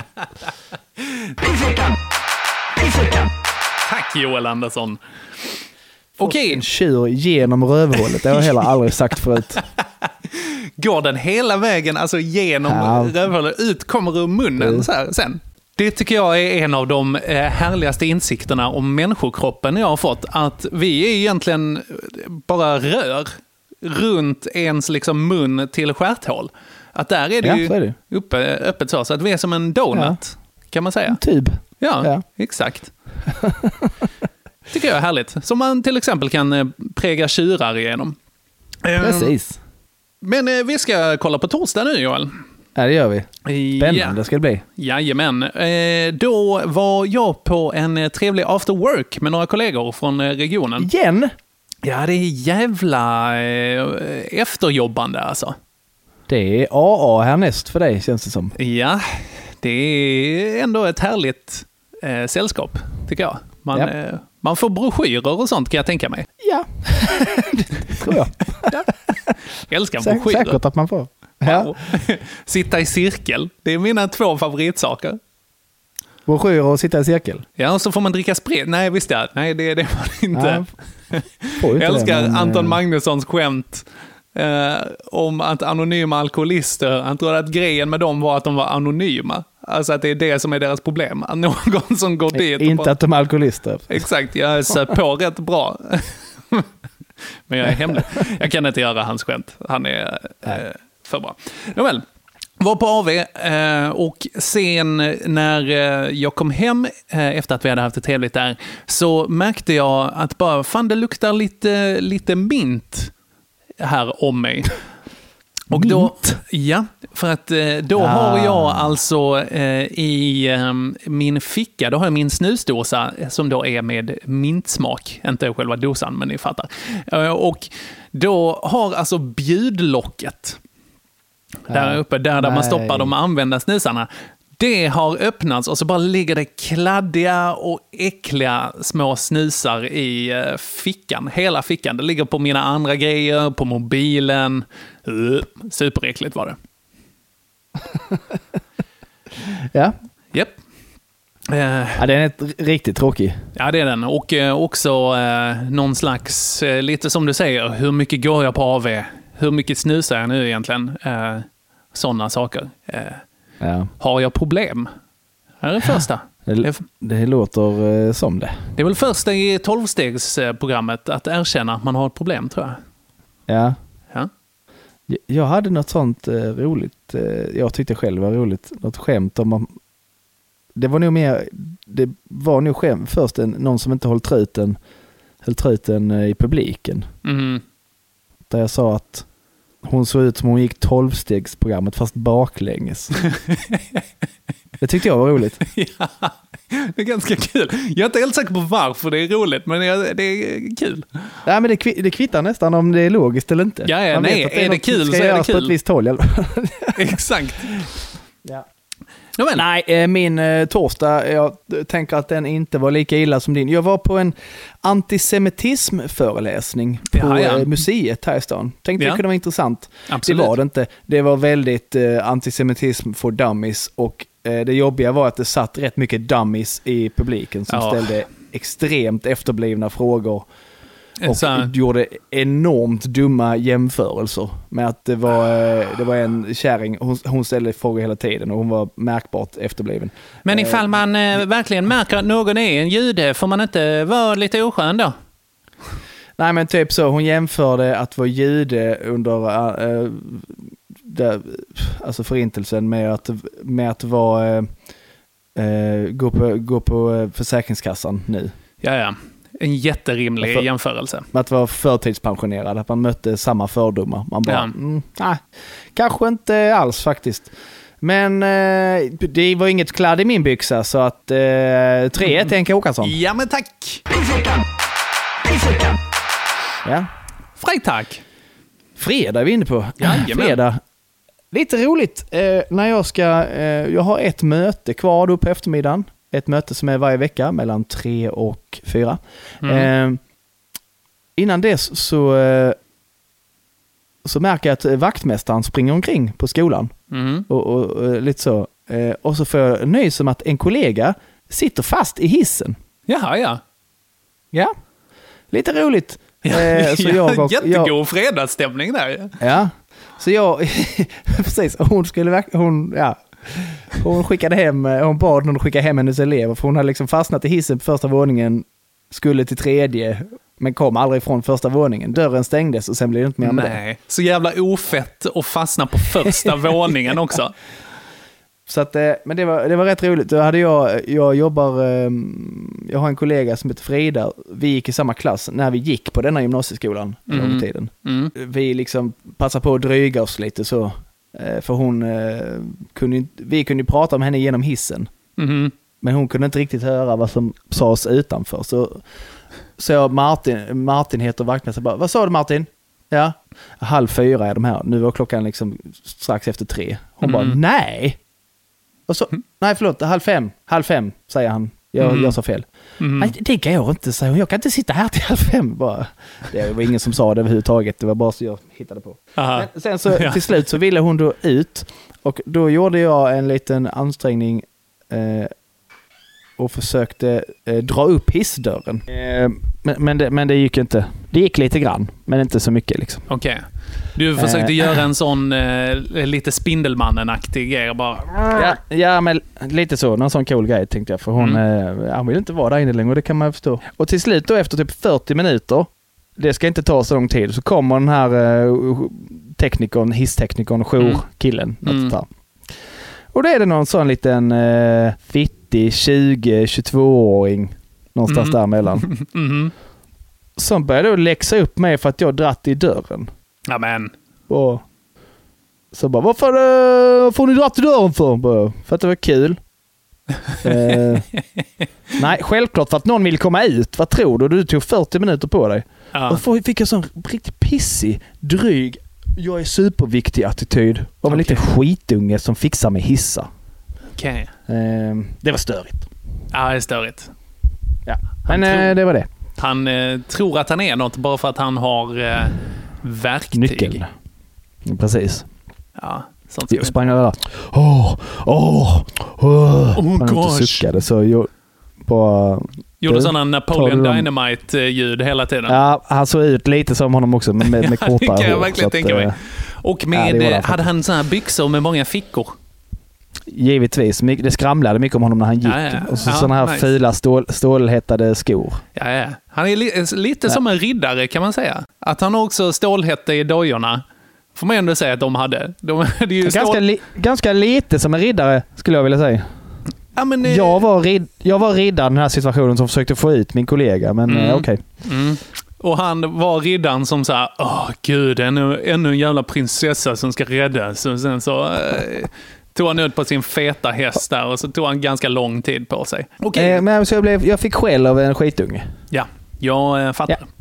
Tack Joel Andersson. Okej. En tjur genom rövhålet. Det har jag heller aldrig sagt förut. Går den hela vägen alltså genom rövhålet, ut kommer ur munnen så här, sen? Det tycker jag är en av de härligaste insikterna om människokroppen jag har fått. Att vi är egentligen bara rör runt ens liksom mun till stjärthål. Att där är det ju öppet så att vi är som en donut, kan man säga. Typ. Ja, exakt. Tycker jag är härligt. Som man till exempel kan präga tjurar igenom. Precis. Men vi ska kolla på torsdag nu, Joel. Ja, det gör vi. Spännande ska det bli. Jajamän. Då var jag på en trevlig after work med några kollegor från regionen. Igen? Ja, det är jävla efterjobbande alltså. Det är AA härnäst för dig, känns det som. Ja, det är ändå ett härligt sällskap, tycker jag. Man får broschyrer och sånt, kan jag tänka mig. Ja, det tror jag. Ja. Älskar broschyrer. Säkert att man får. Wow. Sitta i cirkel. Det är mina 2 favoritsaker. Broschyrer och sitta i cirkel. Ja, och så får man dricka sprit. Nej, visst det. Nej, det är man inte. Jag älskar Anton Magnussons skämt om att anonyma alkoholister, han trodde att grejen med dem var att de var anonyma. Alltså att det är det som är deras problem. Att någon som går dit... Inte bara, att de är alkoholister. Exakt, jag söp på rätt bra. Men jag är hemlig. Jag kan inte göra hans skämt. Han är för bra. Nåväl, var på AV och sen när jag kom hem efter att vi hade haft det trevligt där så märkte jag att bara fan det luktar lite mint här om mig. Och då, ja, för att då har jag alltså i min ficka, då har jag min snusdosa som då är med mintsmak. Inte själva dosan, men ni fattar. Och då har alltså bjudlocket där uppe, där man stoppar de använda snusarna. Det har öppnats och så bara ligger det kladdiga och äckliga små snusar i fickan. Hela fickan. Det ligger på mina andra grejer, på mobilen. Superäckligt var det. Ja. Japp. Ja, den är riktigt tråkig. Ja, det är den. Och också någon slags, lite som du säger, hur mycket går jag på AV? Hur mycket snusar jag nu egentligen? Sådana saker. Ja. Har jag problem? Det är det första. Det låter som det. Det är väl första i 12-stegsprogrammet att erkänna att man har ett problem, tror jag. Ja. Ja. Jag hade något sånt roligt. Jag tyckte själv var roligt. Något skämt om... Det var nog skämt först någon som inte höll truten i publiken. Mm. Där jag sa att hon såg ut som hon gick 12-stegsprogrammet fast baklänges. Det tyckte jag var roligt. Ja, det är ganska kul. Jag är inte helt säker på varför det är roligt, men det är kul. Ja, men det kvittar nästan om det är logiskt eller inte. Ja, nej, är det kul så är det kul. På ett visst håll. Exakt. Ja. Nej, min torsdag, jag tänker att den inte var lika illa som din. Jag var på en antisemitismföreläsning på museet här i stan. Tänkte det kunde vara intressant. Absolut. Det var det inte. Det var väldigt antisemitism for dummies och det jobbiga var att det satt rätt mycket dummies i publiken som ställde extremt efterblivna frågor. Och gjorde enormt dumma jämförelser med att det var en kärring, hon ställde frågor hela tiden och hon var märkbart efterbliven. Men ifall man verkligen märker att någon är en jude, får man inte vara lite oskön då? Nej, men typ så, hon jämförde att vara jude under alltså förintelsen med att vara gå på Försäkringskassan nu. Ja. En jätterimlig jämförelse. Att vara förtidspensionerad, att man mötte samma fördomar. Man bara, kanske inte alls faktiskt. Men det var inget kladd i min byxa, så att 3-1 Henke Håkansson. Ja, men tack! Ja. Freitag. Fredag är vi inne på. Fredag. Lite roligt när jag har ett möte kvar då på eftermiddagen. Ett möte som är varje vecka mellan 3 och 4. Innan dess så märker jag att vaktmästaren springer omkring på skolan. Och lite så. Och så får jag nöjs om att en kollega sitter fast i hissen. Jaha, ja. Lite roligt. Så jättegod fredagsstämning där. Ja. Så jag... precis. Hon skickade hem, hon bad någon skicka hem hennes elever för hon hade liksom fastnat i hissen på första våningen, skulle till 3:e men kom aldrig från första våningen. Dörren stängdes och sen blev det inte mer med det. Så jävla ofett och fastna på första våningen också. Så att, men det var rätt roligt. Då hade jag har en kollega som heter Frida. Vi gick i samma klass när vi gick på denna gymnasieskolan en gång i tiden. Vi liksom passade på att dryga oss lite så. För vi kunde ju prata om henne genom hissen. Men hon kunde inte riktigt höra vad som sades utanför. Så Martin heter vaktmästare. Bara, vad sa du, Martin? Ja, 3:30 är de här. Nu var klockan liksom strax efter 3. Hon bara, nej. Och så, nej förlåt, 4:30 säger han. Jag sa fel. Nej, det går inte, säger hon. Jag kan inte sitta här till 4:30 bara. Det var ingen som sa det överhuvudtaget. Det var bara så jag hittade på. Men sen så till slut så ville hon då ut. Och då gjorde jag en liten ansträngning och försökte dra upp hissdörren. Men det gick inte. Det gick lite grann, men inte så mycket liksom. Okej. Du försökte göra en sån lite Spindelmannen-aktig grej bara. Ja, men lite så. Någon sån cool grej tänkte jag. För hon vill inte vara där inne längre, det kan man förstå. Och till slut då, efter typ 40 minuter, det ska inte ta så lång tid, så kommer den här hissteknikern, jourkillen. Och då är det någon sån liten fittig 20-22-åring någonstans däremellan. Som började då läxa upp mig för att jag dratt i dörren. Amen. Och så bara, varför får ni dratt i dörren för? För att det var kul. Nej, självklart för att någon vill komma ut. Vad tror du? Du tog 40 minuter på dig. Och fick jag sån riktigt pissig, dryg, jag är superviktig attityd av en liten skitunge som fixar med hissa. Okej. Det var störigt. Ja, det är störigt. Ja. Men det var det. Han tror att han är något bara för att han har verktyg. Nyckeln. Precis. Ja, sånt jag sprang där. gosh. Inte suckade, så jag bara... Gjorde sådana Napoleon Dynamite-ljud hela tiden. Ja, han såg ut lite som honom också med kortare hår. Det kan jag verkligen tänka mig. Och hade han sådana här byxor med många fickor? Givetvis. Det skramlade mycket om honom när han gick. Ja. Och så sådana här fula stålhättade skor. Ja. Han är lite som en riddare, kan man säga. Att han också stålhätte i dojorna. Får man ändå säga att de hade. De hade ju ganska lite som en riddare, skulle jag vilja säga. Ja, men, jag var riddaren i den här situationen som försökte få ut min kollega, men okej. Och han var riddaren som sa, gud, ännu en jävla prinsessa som ska räddas. Och sen så tog han ut på sin feta häst där och så tog han ganska lång tid på sig. Okay. Men så jag fick skäll av en skitunge. Ja, jag fattar. Ja.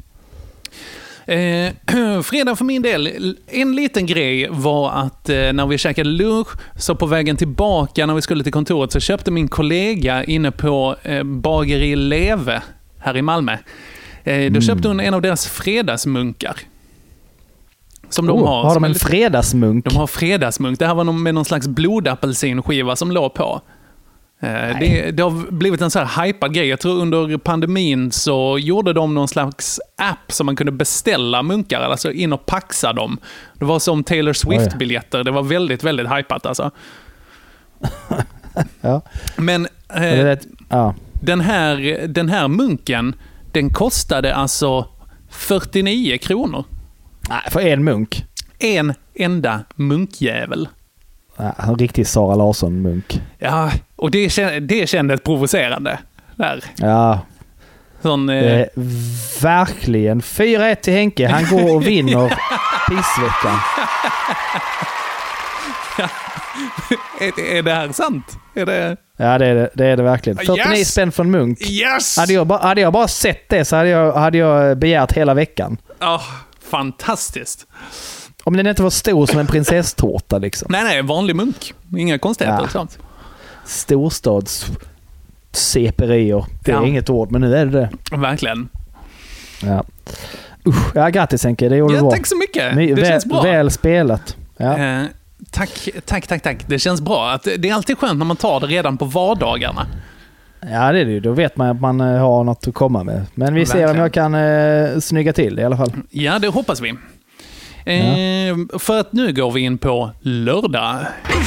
Fredag för min del, en liten grej var att när vi käkade lunch, så på vägen tillbaka när vi skulle till kontoret, så köpte min kollega inne på bageri Leve här i Malmö. Då köpte hon en av deras fredagsmunkar. Som de har de en fredagsmunk? De har fredagsmunk. Det här var med någon slags blodapelsinskiva som låg på. Det har blivit en så här hypad grej. Jag tror under pandemin så gjorde de någon slags app som man kunde beställa munkar, alltså in och paxa dem. Det var som Taylor Swift-biljetter. Det var väldigt, väldigt hypat alltså. Ja. Men den här munken, den kostade alltså 49 kronor. Nej, för en munk. En enda munkjävel. En riktig Sara Larsson-munk. Ja, och det kändes provocerande. Där. Ja. Verkligen. 4-1 till Henke. Han går och vinner pissveckan. Ja. Är det här sant? Ja, det är det verkligen. 49 spänn från munk. Yes! Hade jag bara sett det så hade jag begärt hela veckan. Fantastiskt. Om den inte var stor som en prinsesstårta liksom. Nej, vanlig munk. Inga konstigheter. Ja. Sånt. Storstads seperier. Det är inget ord, men nu är det. Verkligen. Ja. Ja, grattis Henke, det gjorde bra. Tack så mycket. Det känns bra. Väl spelat. Ja. Tack. Det känns bra. Det är alltid skönt när man tar det redan på vardagarna. Ja, det är det. Då vet man att man har något att komma med. Men vi ser om jag kan snygga till det i alla fall. Ja, det hoppas vi. För att nu går vi in på lördag.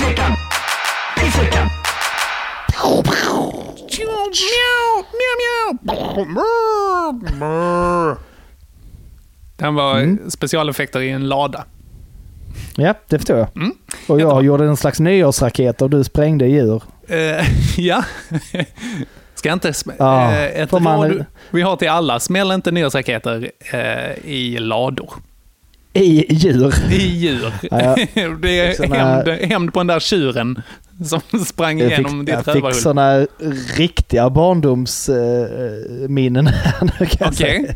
Den var specialeffekter i en lada. Ja, det förstår jag. Och jag gjorde en slags nyårsraket och du sprängde djur. Ja. Ska inte ett råd vi har till alla: smäll inte nyårsraketer i lador. I djur. Ja. Det är hämnd på den där tjuren som sprang igenom ditt rövarhull. Jag fick såna riktiga barndomsminnen här. Okej.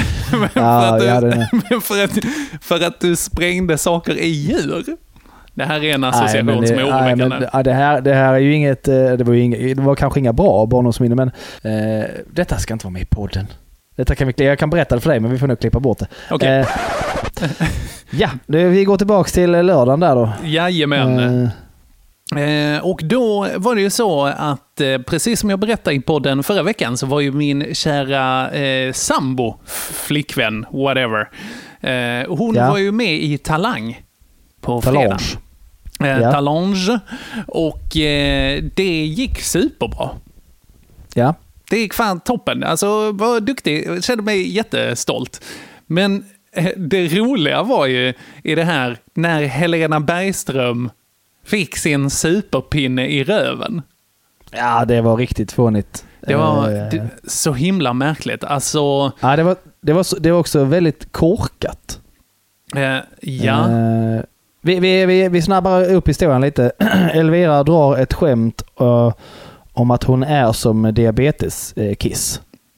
För att du sprängde saker i djur. Det här är en association som är oroväckande. Det här är ju inget, det var kanske inga bra barndomsminnen, men detta ska inte vara med i podden. Jag kan berätta det för dig, men vi får nog klippa bort det. Okay. Ja, vi går tillbaka till lördagen där då. Jajamän. Och då var det ju så att precis som jag berättade i podden förra veckan så var ju min kära sambo, flickvän, whatever. Hon var ju med i Talang på fredag. Talange. Och det gick superbra. Ja. Det gick fan toppen. Alltså, var duktig. Jag kände mig jättestolt. Men det roliga var ju i det här när Helena Bergström fick sin superpinne i röven. Ja, det var riktigt fånigt. Det var så himla märkligt. Alltså... Ja, det var också väldigt korkat. Ja. Vi snabbar upp historien lite. Elvira drar ett skämt om att hon är som diabetes-kiss.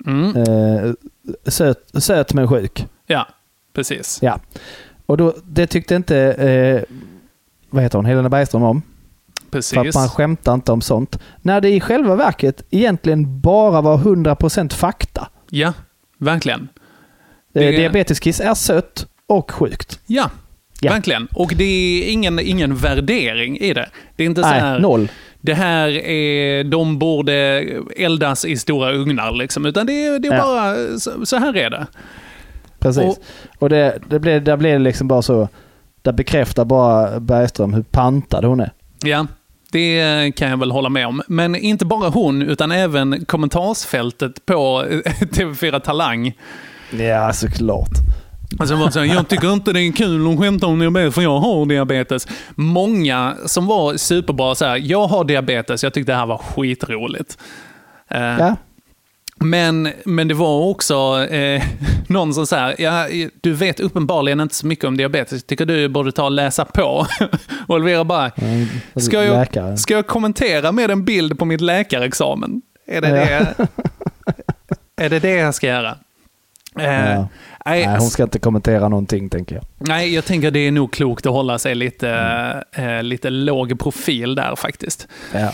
Söt men sjuk. Ja, precis. Ja. Och då, det tyckte inte vad heter hon, Helena Bergström om. Precis. För att man skämtar inte om sånt. När det i själva verket egentligen bara var 100% fakta. Ja, verkligen. Diabeteskiss är sött och sjukt. Ja, verkligen. Och det är ingen värdering i det. Det är inte så här... noll. Det här är... De borde eldas i stora ugnar liksom. Utan det är bara... Så här är det. Precis. Och där blev liksom bara så... Där bekräftar bara Bergström hur pantad hon är. Ja, det kan jag väl hålla med om. Men inte bara hon, utan även kommentarsfältet på TV4 Talang. Ja, såklart. Alltså, jag tycker inte det är kul att skämta om diabetes för jag har diabetes. Många som var superbra så här, jag har diabetes, jag tyckte det här var skitroligt. Ja. Men det var också någon som sa, ja, du vet uppenbarligen inte så mycket om diabetes. Tycker du borde ta och läsa på. Och Elvira bara, ska jag kommentera med en bild på mitt läkarexamen? Är det det jag ska göra? Nej, hon ska inte kommentera någonting, tänker jag. Nej, jag tänker det är nog klokt att hålla sig lite låg profil där faktiskt. Ja.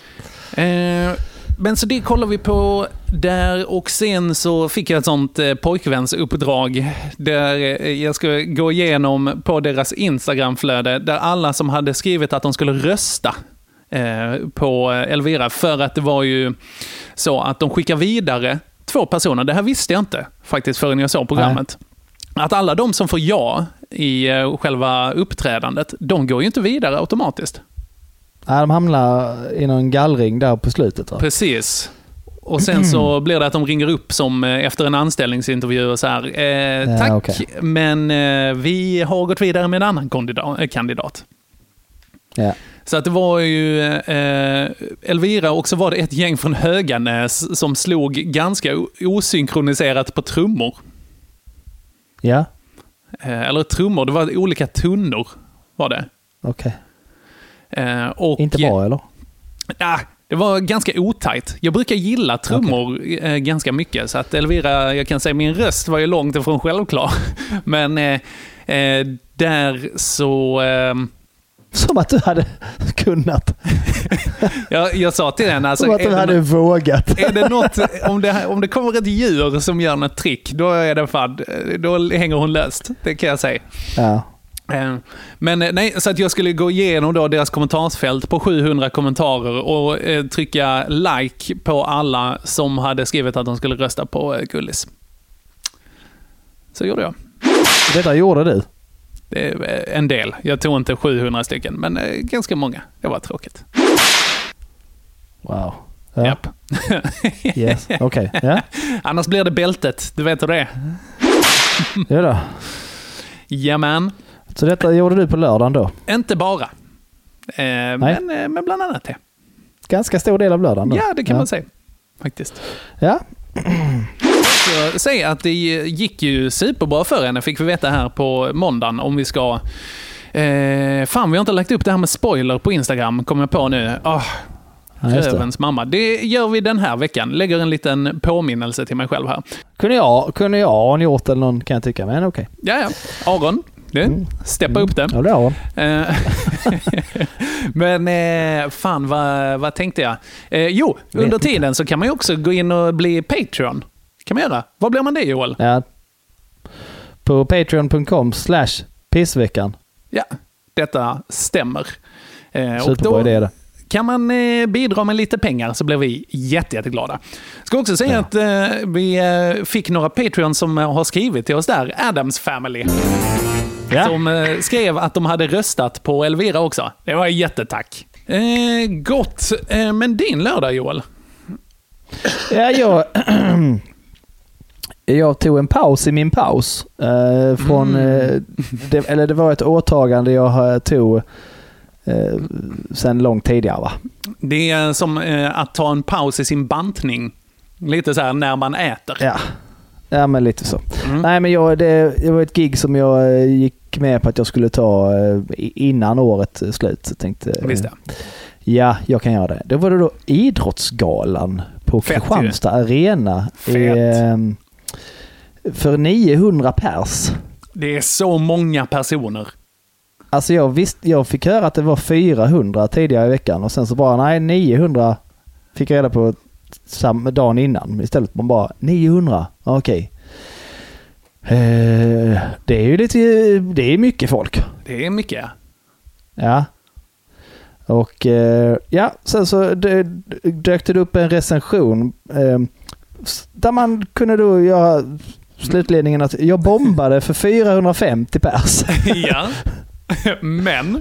Men så det kollar vi på där, och sen så fick jag ett sånt pojkvänsuppdrag där jag ska gå igenom på deras Instagramflöde där alla som hade skrivit att de skulle rösta på Elvira, för att det var ju så att de skickar vidare 2 personer. Det här visste jag inte faktiskt förrän jag såg programmet. Nej. Att alla de som får ja i själva uppträdandet, de går ju inte vidare automatiskt. Ja, de hamnar i någon gallring där på slutet. Va? Precis. Och sen så blir det att de ringer upp som efter en anställningsintervju och så här, tack, okay. Men vi har gått vidare med en annan kandidat. Ja. Så att det var ju Elvira, och så var det ett gäng från Höganäs som slog ganska osynkroniserat på trummor. Ja. Eller trummor, det var olika tunnor var det. Okej. Och inte bra, eller? Ja, det var ganska otajt. Jag brukar gilla trummor ganska mycket, så att Elvira, jag kan säga min röst var ju långt ifrån självklar. Men där så... Som att du hade kunnat. Jag sa till henne... Alltså, som att du hade vågat. Är det något, om det kommer ett djur som gör något trick, då är det fan, då hänger hon löst. Det kan jag säga. Ja. Men nej, så att jag skulle gå igenom då deras kommentarsfält på 700 kommentarer och trycka like på alla som hade skrivit att de skulle rösta på Gullis. Så gjorde jag. Detta gjorde du? Det är en del. Jag tog inte 700 stycken, men ganska många. Det var tråkigt. Wow. Ja. Japp. Yes, okej. Okay. Yeah. Annars blir det bältet. Du vet hur det är. Ja då. Jamen. Så detta gjorde du på lördagen då? Inte bara. Men bland annat det. Ganska stor del av lördagen då? Ja, det kan man säga. Faktiskt. Ja. Så säg att det gick ju superbra för henne, fick vi veta här på måndagen, om vi ska... fan, vi har inte lagt upp det här med spoiler på Instagram, kommer jag på nu. Rövens mamma. Det gör vi den här veckan. Lägger en liten påminnelse till mig själv här. Kunde jag ha gjort eller någon, kan jag tycka, men okej. Ja. Aron. Steppa upp det. Ja, det har Men fan, vad tänkte jag? Under tiden så kan man ju också gå in och bli Patreon. Kan man göra? Vad blir man det, Joel? Ja. På patreon.com/pissveckan. Ja, detta stämmer. Superbra idé det. Kan man bidra med lite pengar så blir vi jätteglada. Ska också säga att vi fick några Patreons som har skrivit till oss där. Adams Family. Ja. Som skrev att de hade röstat på Elvira också. Det var jättetack. Gott. Men din lördag, Joel? Ja, jag tog en paus i min paus. Det var ett åtagande jag tog sen långt tidigare, va? Det är som att ta en paus i sin bantning. Lite så här när man äter. Ja, men lite så. Nej, men det var ett gig som jag gick med på att jag skulle ta innan året slut. Så tänkte visst. Ja, jag kan göra det. Det var det då Idrottsgalan på Kristianstad Arena. För 900 pers. Det är så många personer. Alltså jag fick höra att det var 400 tidigare i veckan och sen så bara 900 fick jag reda på samma dagen innan. Istället man bara 900. Okej. Det är ju det är mycket folk. Det är mycket. Ja. Och sen så dök det upp en recension där man kunde då göra slutledningen att jag bombade för 450 pers. Ja. Men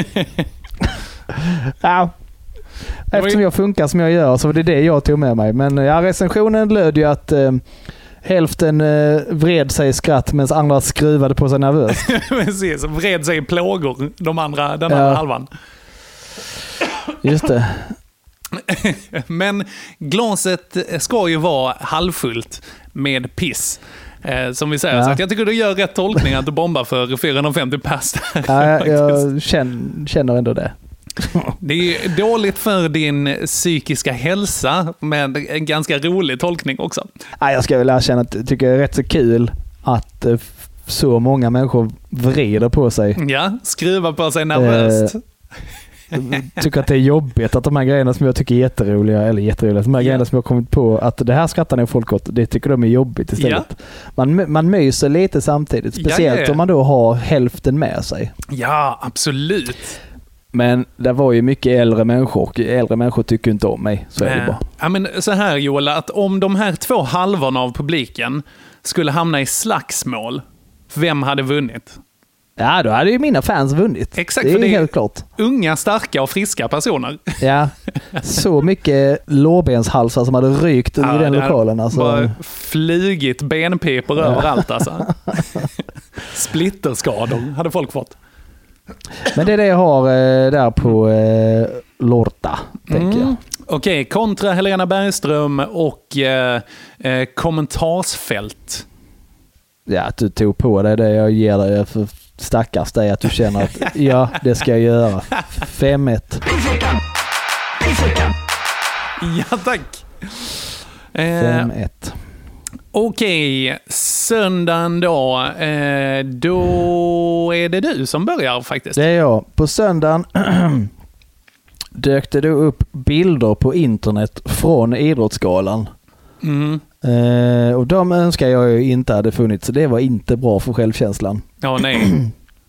ja. Eftersom jag funkar som jag gör så var det jag tog med mig. Men recensionen löd ju att hälften vred sig i skratt medan andra skruvade på sig nervöst. Precis, vred sig i plågor den andra halvan. Just det. Men glaset ska ju vara halvfullt med piss. Som vi säger. Så att jag tycker du gör rätt tolkning att du bombar för 450 pers. Ja, jag känner ändå det. Det är dåligt för din psykiska hälsa, men en ganska rolig tolkning också. Ja, jag ska väl erkänna att jag tycker det är rätt så kul att så många människor vrider på sig. Ja, skruvar på sig nervöst. Tycker att det är jobbigt att de här grejerna som jag tycker är jätteroliga, de här grejerna som jag har kommit på att det här skrattar nog folk åt, det tycker de är jobbigt istället. Ja. Man myser lite samtidigt, speciellt om man då har hälften med sig. Ja, absolut. Men det var ju mycket äldre människor och äldre människor tycker inte om mig, så är det bara. Ja, men så här Joel, att om de här 2 halvorna av publiken skulle hamna i slagsmål, vem hade vunnit? Ja, då hade ju mina fans vunnit. Exakt, det är för det helt klart. Unga, starka och friska personer. Ja, så mycket lårbenshalsar som hade rykt i den lokalen. Alltså. Bara flygit benpipor överallt alltså. Splitterskador hade folk fått. Men det är det jag har där på Lorta, tänker jag. Okej, kontra Helena Bergström och kommentarsfält. Ja, att du tog på dig det jag ger dig för stackars dig, att du känner att ja, det ska jag göra. 5-1. Ja, tack. 5-1. Okej, söndagen då. Då är det du som börjar faktiskt. Det är jag. På söndagen dök det då upp bilder på internet från Idrottsgalan. Och de önskar jag ju inte hade funnits, så det var inte bra för självkänslan. Ja, nej.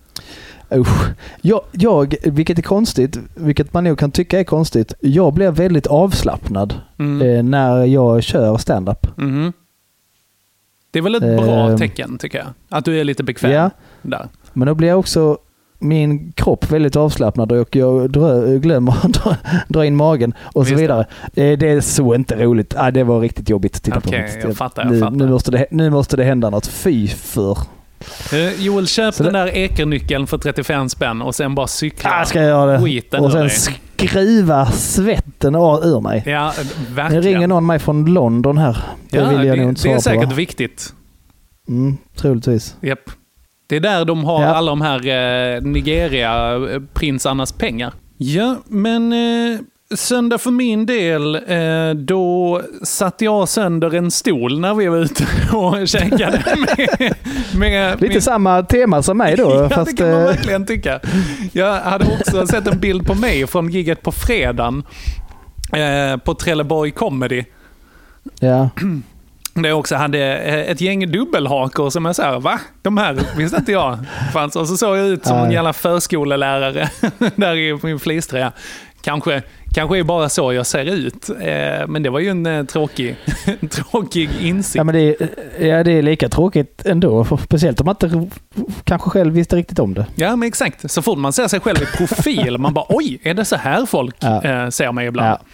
Jag, vilket är konstigt, vilket man nog kan tycka är konstigt, jag blev väldigt avslappnad när jag kör stand-up. Det är väl ett bra tecken, tycker jag. Att du är lite bekväm där. Men då blir jag också min kropp väldigt avslappnad och jag glömmer att dra in magen och så vidare. Det är så inte roligt. Det var riktigt jobbigt att titta på. Jag fattar. Nu måste det hända något. Fy för. Joel, köp den där ekernyckeln för 35 spänn och sen bara cykla. Ska jag göra det? Och sen skruva svetten ur mig. Ja, verkligen. Nu ringer någon mig från London här. Det vill jag nog inte svara på. Det är säkert viktigt. Troligtvis. Japp. Det är där de har alla de här Nigeria-prinsarnas pengar. Ja, men söndag för min del, då satt jag sönder en stol när vi var ute och käkade med lite samma tema som mig då. Ja, fast det kan man verkligen tycka. Jag hade också sett en bild på mig från gigget på fredagen på Trelleborg Comedy. Ja. Där jag också hade ett gäng dubbelhakor som jag sa, va? De här visste inte jag fanns. Och så såg jag ut som en jävla förskolelärare där i min fliströja. Kanske är bara så jag ser ut. Men det var ju en tråkig insikt. Ja, men det är lika tråkigt ändå. Speciellt om man inte kanske själv visste riktigt om det. Ja, men exakt. Så fort man ser sig själv i profil, man bara, oj, är det så här folk ser mig ibland? Ja.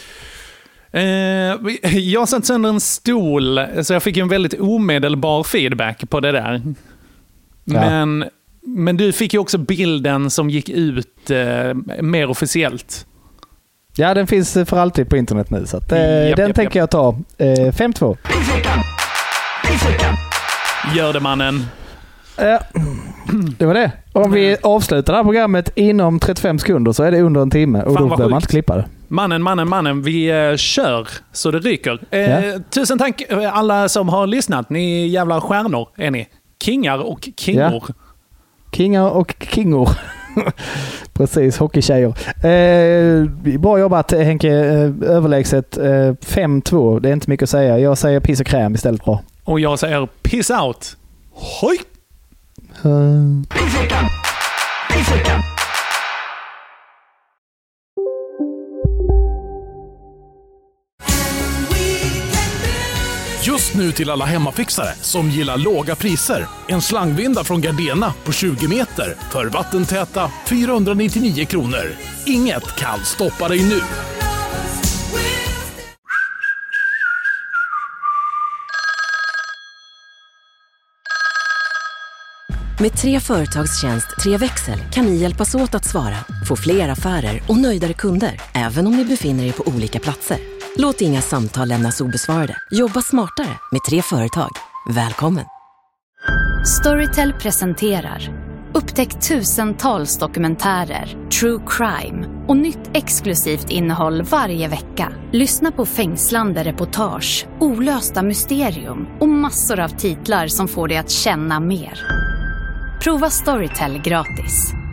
Jag satt sönder en stol, så jag fick en väldigt omedelbar feedback på det där. Ja. Men du fick ju också bilden som gick ut mer officiellt. Ja, den finns för alltid på internet nu, så att, den tänker jag ta 5-2. Gör det, mannen. Det var det. Om vi avslutar det här programmet inom 35 sekunder så är det under en timme och då behöver man inte klippa det. Mannen, vi kör så det ryker. Tusen tack alla som har lyssnat. Ni är jävla stjärnor, är ni. Kingar och kingor. Ja. Kingar och kingor. Precis, hockeytjejer. Bra jobbat, Henke. Överlägset 5-2. Det är inte mycket att säga. Jag säger piss och kräm istället bra. Och jag säger piss out. Hoj! Just nu till alla hemmafixare som gillar låga priser. En slangvinda från Gardena på 20 meter för vattentäta 499 kronor. Inget kan stoppa dig nu. Med 3 företagstjänst 3 växel kan ni hjälpas åt att svara, få fler affärer och nöjdare kunder, även om ni befinner er på olika platser. Låt inga samtal lämnas obesvarade. Jobba smartare med 3 företag. Välkommen! Storytel presenterar. Upptäck tusentals dokumentärer, true crime och nytt exklusivt innehåll varje vecka. Lyssna på fängslande reportage, olösta mysterium och massor av titlar som får dig att känna mer. Prova Storytel gratis.